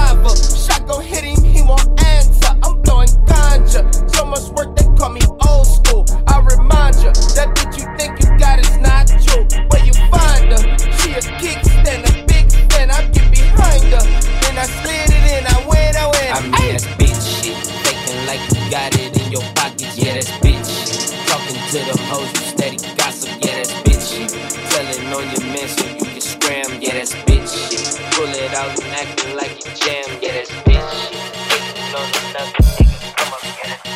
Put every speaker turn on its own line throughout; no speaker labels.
reviver. Shot gon' hit him, he won't answer. I'm blowing ganja. So much work, they call me old school. I remind ya, that bitch you think you got is not true. Where you find her? She a kickstand, a big fan. I get behind her. Then I slid it in, I win.
I mean, that's bitch shit. Faking like you got it in your pockets, yeah, that's bitch shit. Talking to them hoes, you steady gossip, yeah, that's bitch shit. Telling on your man so you can scram, yeah, that's bitch shit. Pull it out and acting like you jam, yeah, that's bitch shit. Hating on another nigga, come up, yeah, that's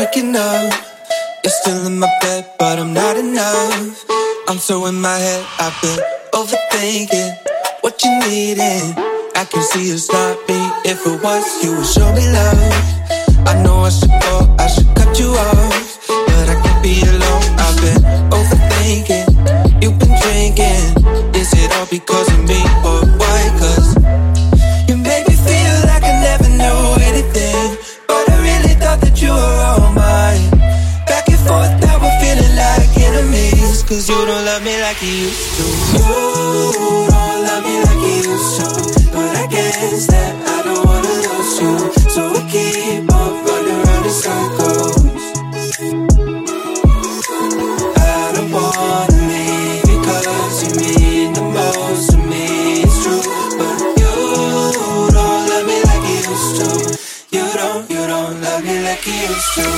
waking up. You're still in my bed, but I'm not enough. I'm so in my head, I've been overthinking what you needin'. I can see it's not me. If it was, you would show me love. I know I should go, I should cut you off, but I can't be alone. I've been overthinking. You've been drinking. Is it all because of me or why? 'Cause you make me feel like I never knew anything, but I really thought that you were all mine. Back and forth, now we're feeling like enemies, 'cause you don't love me like you used to. You don't love me like you used to, but I guess that I don't wanna lose you, so we keep on running around in circles. I don't wanna leave because you mean the most to me, it's true, but you don't love me like you used to. You don't love me like you used to.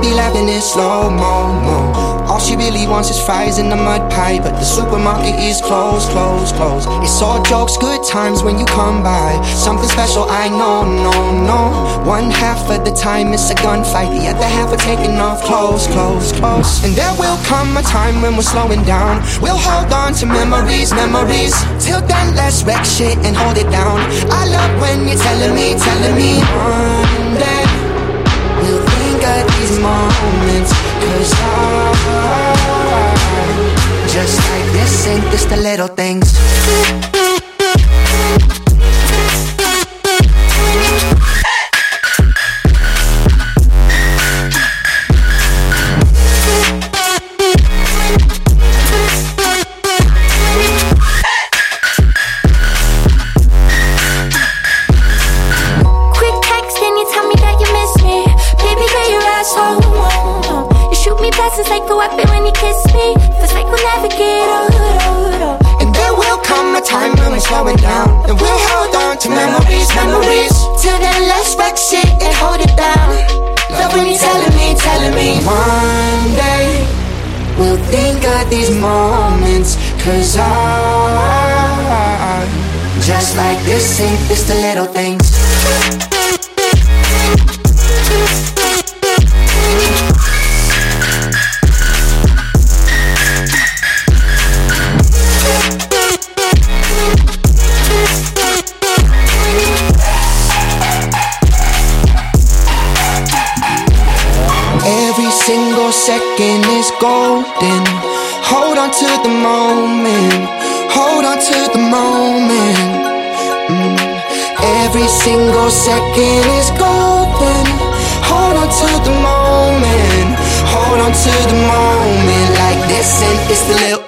be laughing in slow-mo. All she really wants is fries and a mud pie, but the supermarket is closed. It's all jokes, good times when you come by. Something special, I know, no. One half of the time it's a gunfight, the other half are taking off clothes. And there will come a time when we're slowing down. We'll hold on to memories. Till then, let's wreck shit and hold it down. I love when you're telling me one day we'll think of these moments, 'cause just like this, ain't this the little things?
It's like a weapon when you kiss me. Feels like we'll never get old.
And there will come a time when we're slowing down, and we'll hold on to memories.
Till then, let's wreck shit and hold it down. Love when you're telling me
one day we'll think of these moments, 'cause just like this, ain't this the little things? Every single second is golden. Hold on to the moment. Every single second is golden. Hold on to the moment. Like this, and it's the little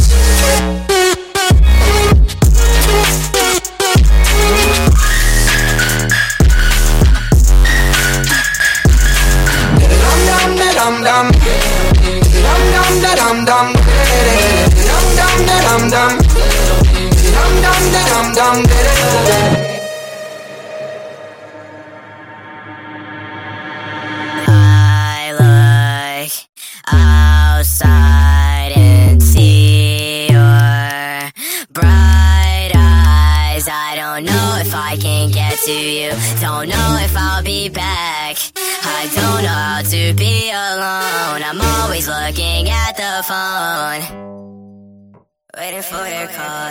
I look outside and see your bright eyes. I don't know if I can get to you. Don't know if I'll be back. I don't know how to be alone. I'm always looking at the phone, waiting for your call.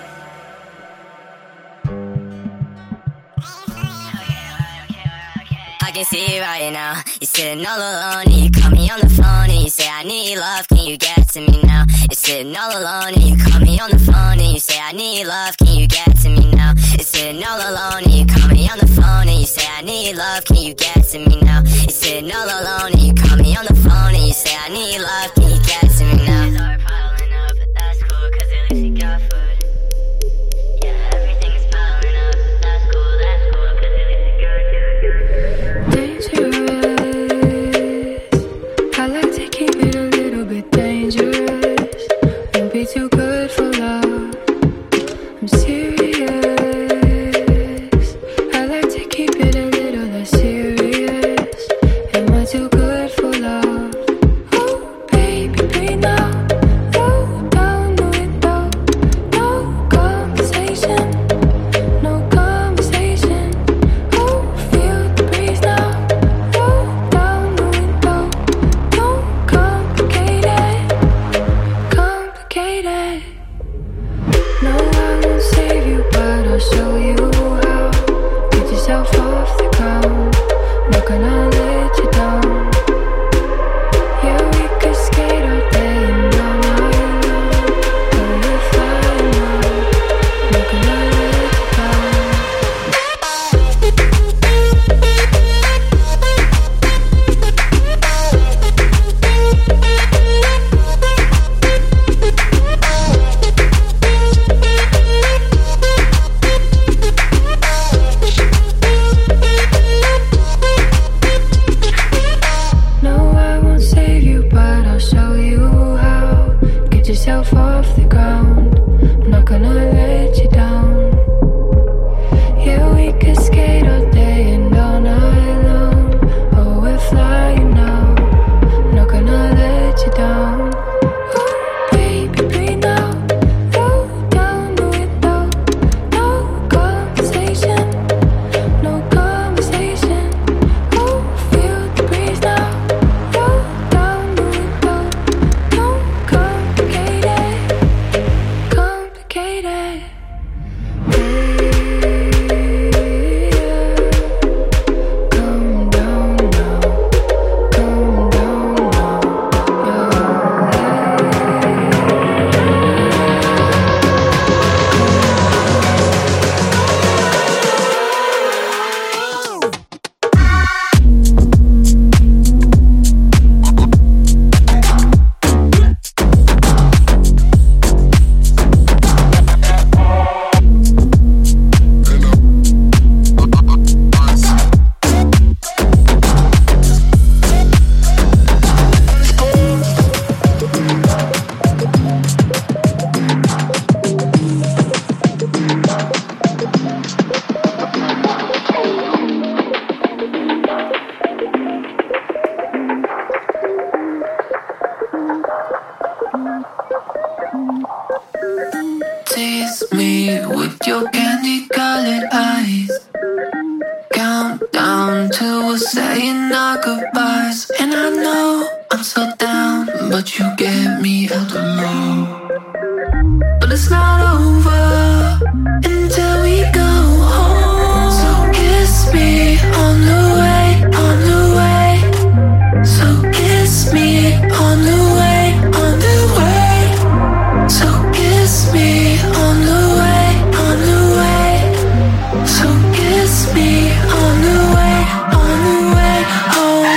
I can see you right now. You're sitting all alone and you call me on the phone and you say I need love, can you get to me now? You're sitting all alone and you call me on the phone and you say I need love, can you get to me now? You're sitting all alone and you call me on the phone and you say I need love, can you get to me now? You're sitting all alone and you call me on the phone and you say I need love, can you get to me now? Are piling up, but that's cool, 'cause at least you got food. Yeah, everything's piling up, but that's cool, 'cause at least you got food.
Dangerous, I like to keep it a little bit dangerous. Won't be too good for love, I'm serious. I like to keep it a little less serious. Am I too good for love? Oh baby, breathe now. Roll down the window. No conversation. Oh, feel the breeze now. Roll down the window. Don't complicate it. No, I won't save you, but I'll show you how. Get yourself off the ground. Not gonna let you down. Yeah, we could skate all day and all night long. But we're flying now. Not gonna let you down. No, I won't save you, but I'll show you how. Get yourself off the ground. I'm not gonna let you down. Yeah, we could skate all day and all night long. Oh, we're flying now.
tease me with your candy-colored eyes. Count down to us saying our goodbyes. And I know I'm so down, but you get me out the mood. But it's not over until we go home. So kiss me on the way, on the way. So kiss me on the way, on the way. So kiss me on the way, on the way. So kiss me on the way home.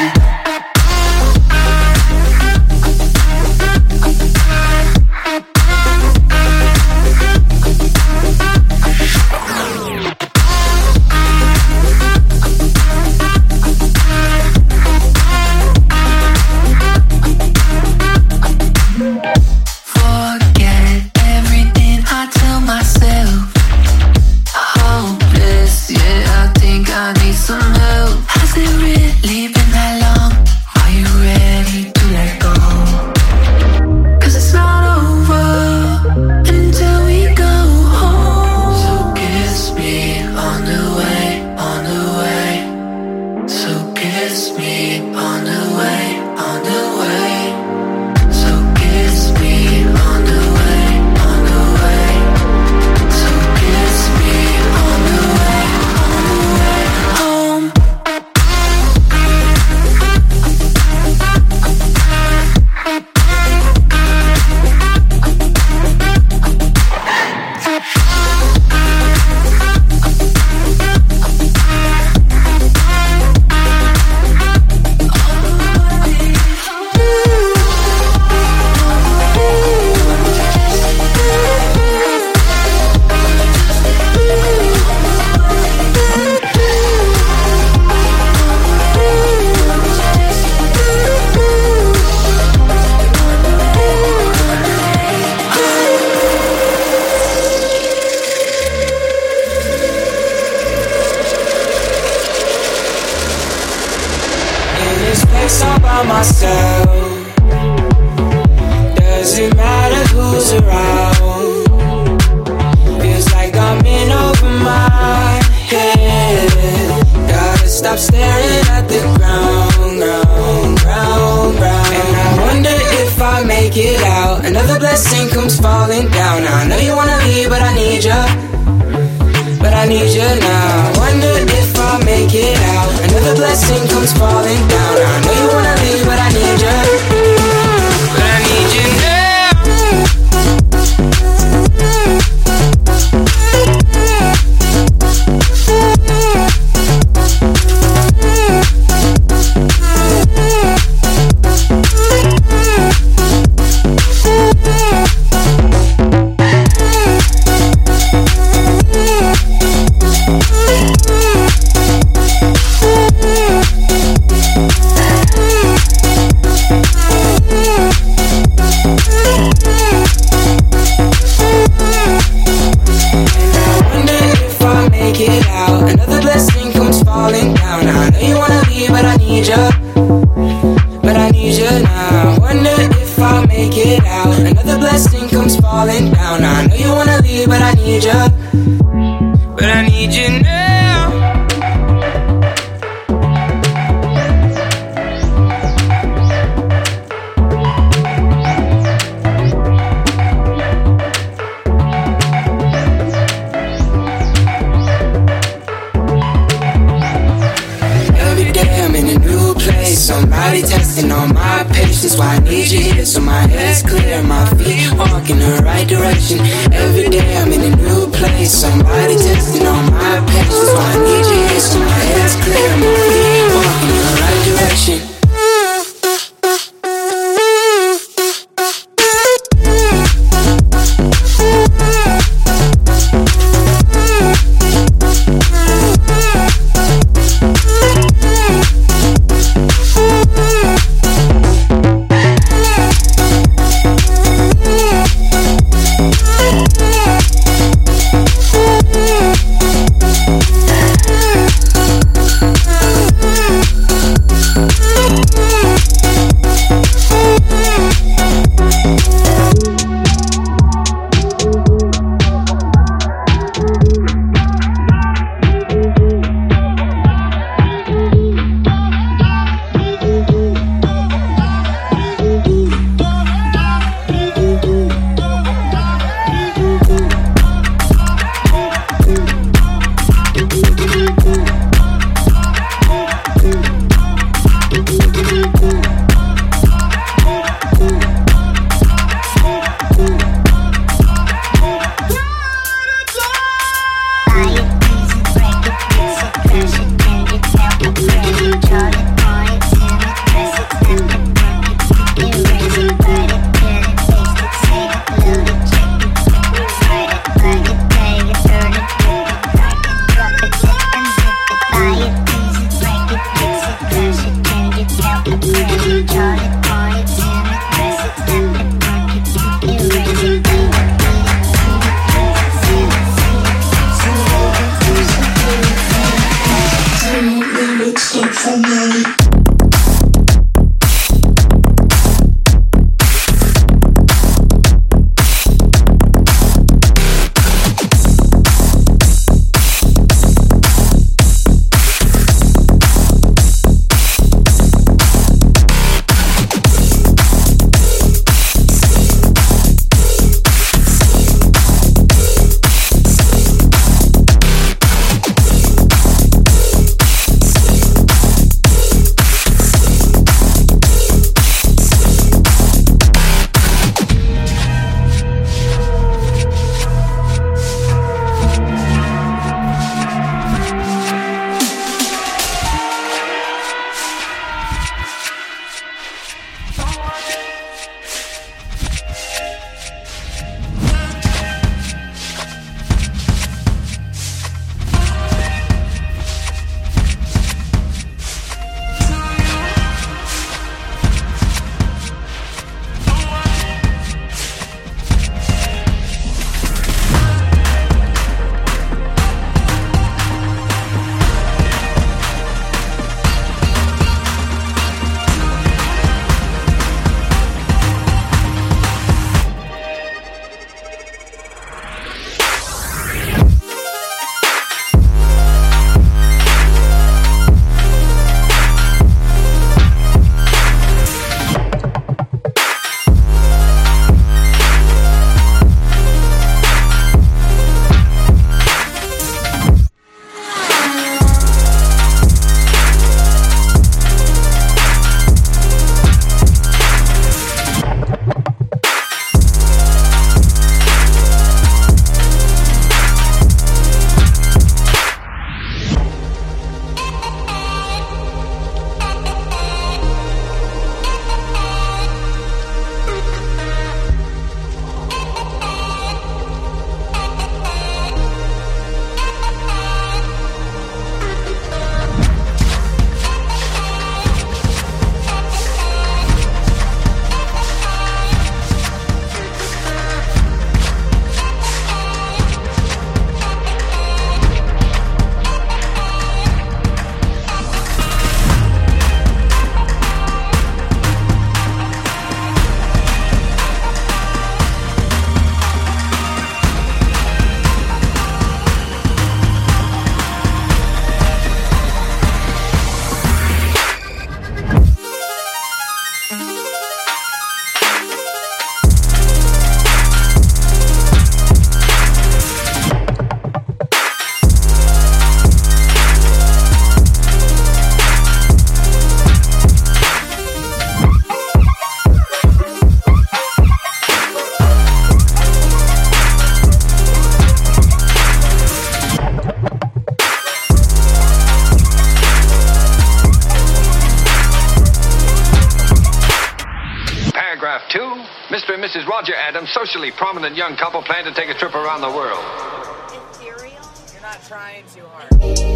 Roger Adams, socially prominent young couple, plan to take a trip around the world.
Imperial? You're not trying too hard.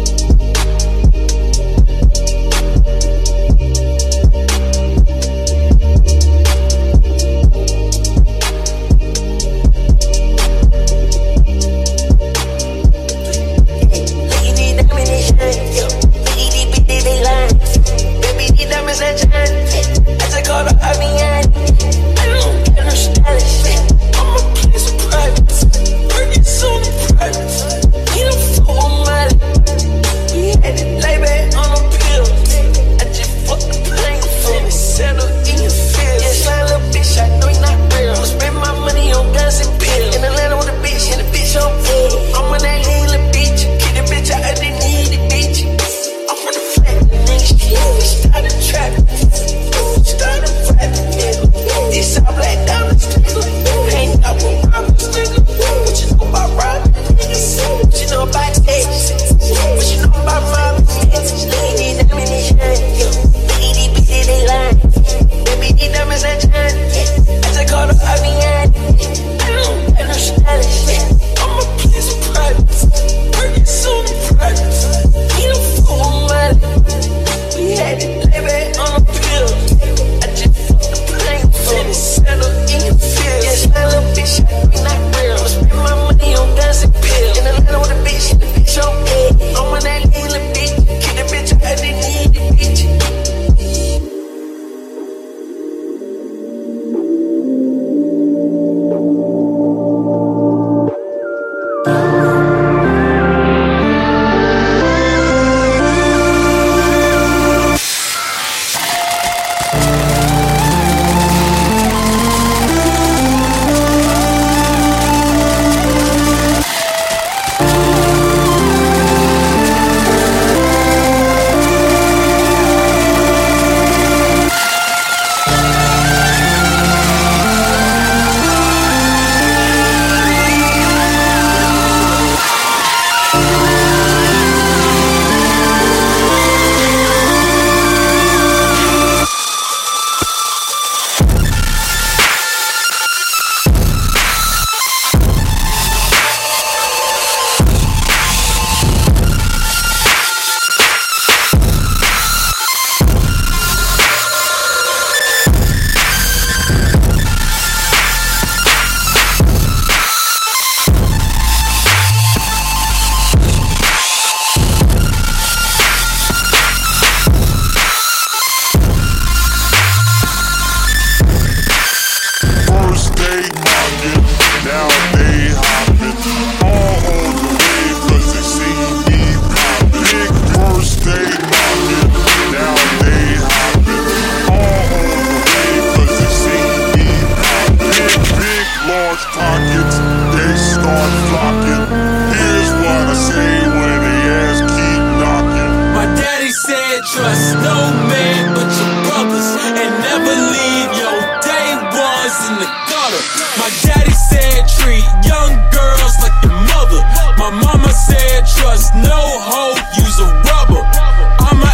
trust no man but your brothers, and never leave your day ones in the gutter. My daddy said treat young girls like your mother. My mama said trust no hoe, use a rubber. I'ma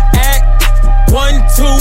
act 1,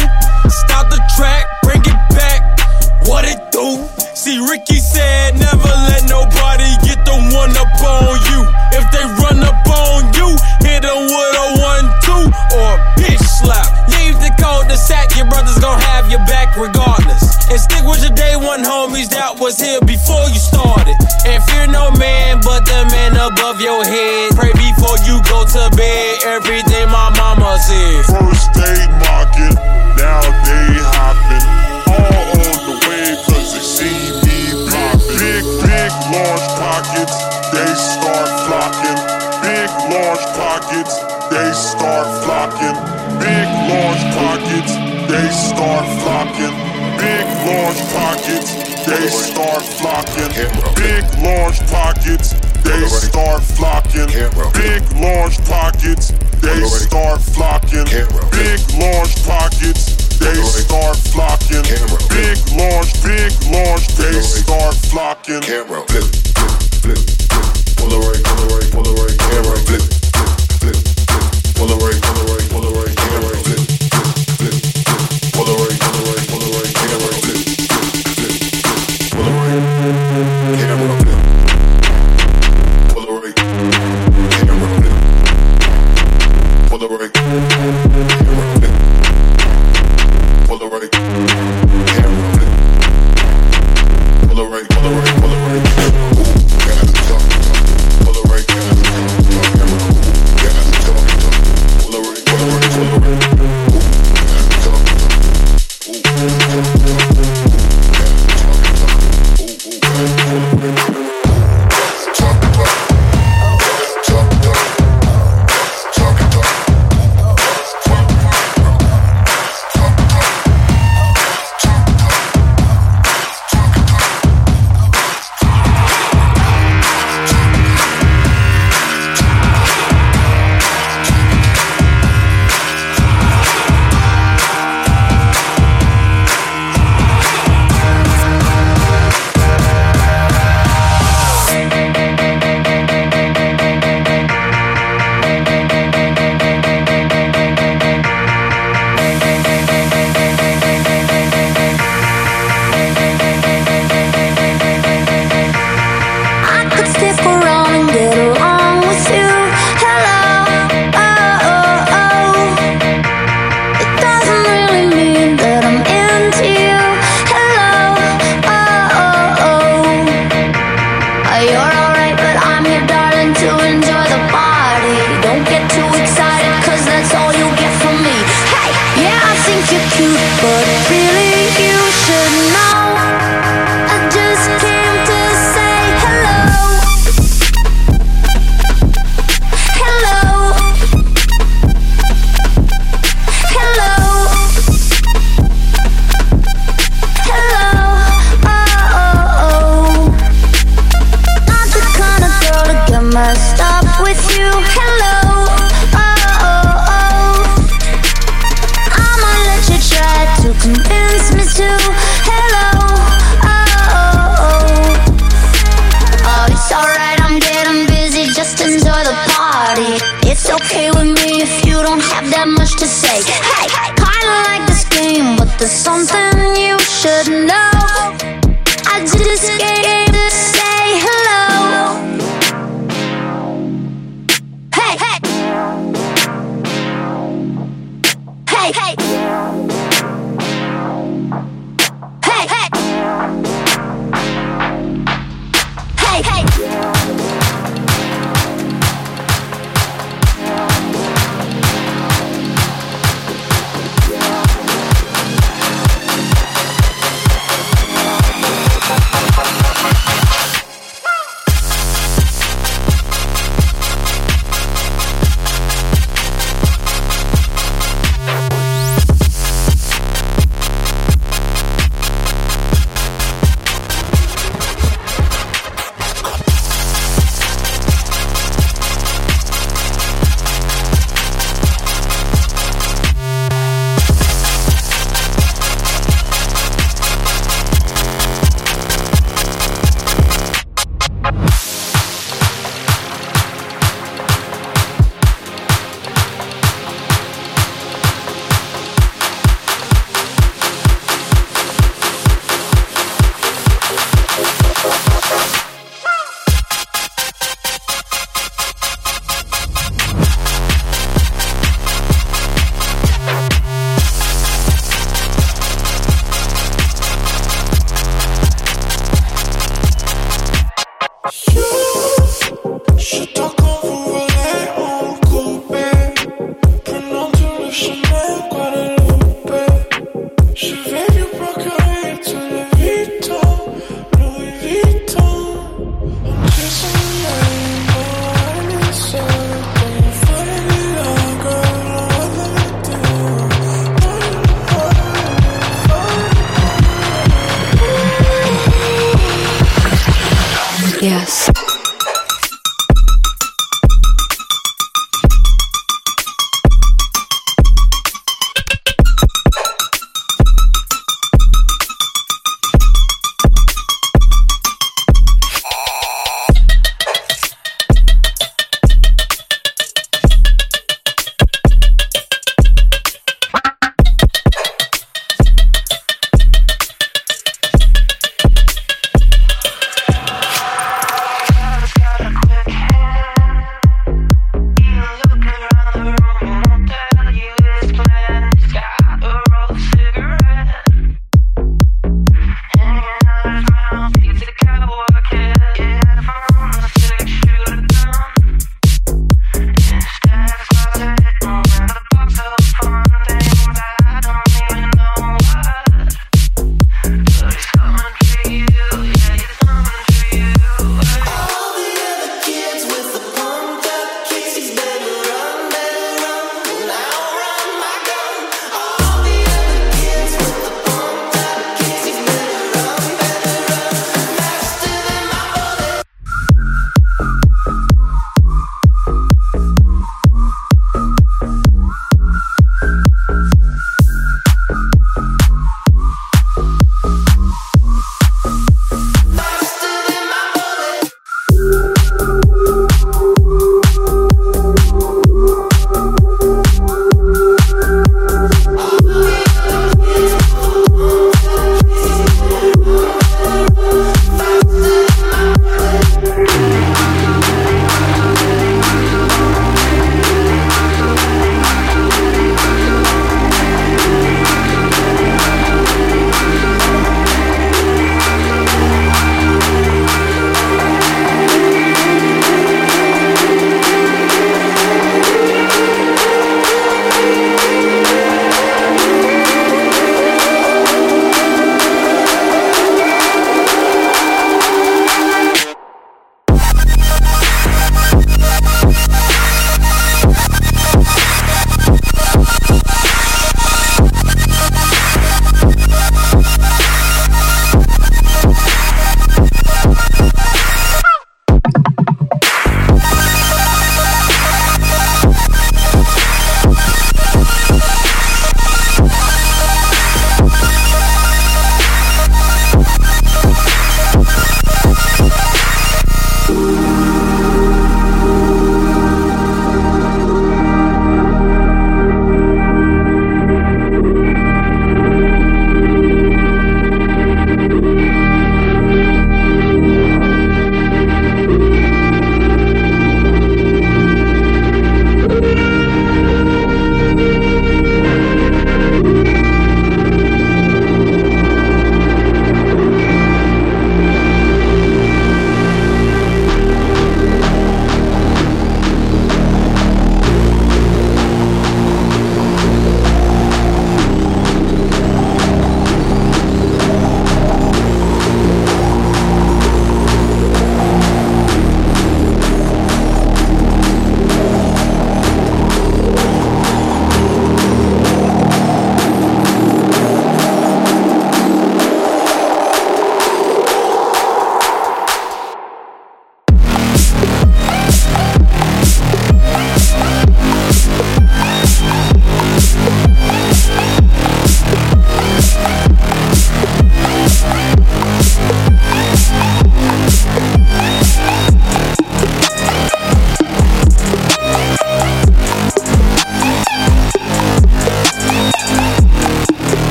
2, stop the track, bring it back. What it do? See, Ricky said never let nobody get the one up on you. If they run up on you, hit them with a 1, 2 or a bitch slap. Leave the cul-de-sac, your brothers gon' have your back regardless. And stick with your day one homies that was here before you started. And fear no man but the man above your head. Pray before you go to bed, everything my mama said.
First they mocking, now they hopping. All on the way cause they see me poppin'. Big, large pockets, they start flocking. Big, large pockets, they start flocking. Big, large pockets, they start flocking. Big, large pockets, they start flocking. Big, large pockets, they start flocking. Big, large pockets, they start flocking. Big, large pockets, they start flocking. Big, large, they start flocking.
Camera, flip, flip, flip, flip. Polaroid, Polaroid, Polaroid, camera, flip, flip, flip, flip. Polaroid, Polaroid, Polaroid, camera, flip, flip, flip, flip. Polaroid, Polaroid, Polaroid, camera, flip, flip, flip, flip. Polaroid.
Yes.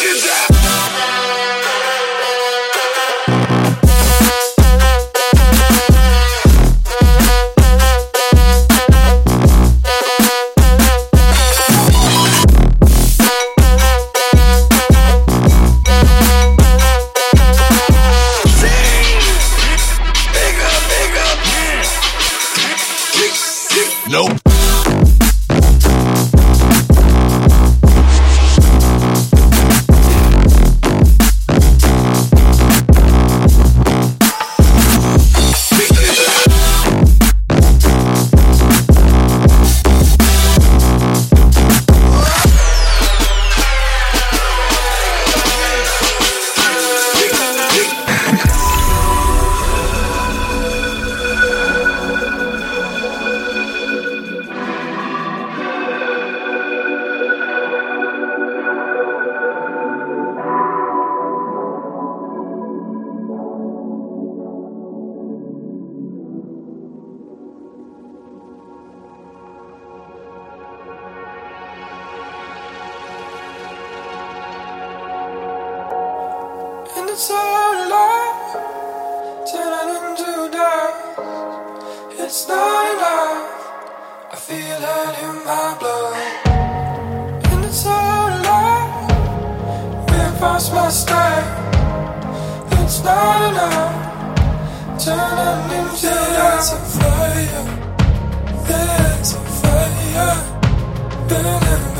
Nope.
And it's all alive, turning into dust. It's not enough, I feel it in my blood. And it's all alive, we're past my style. It's not enough, turning into dust. There's a fire, there's a fire burning.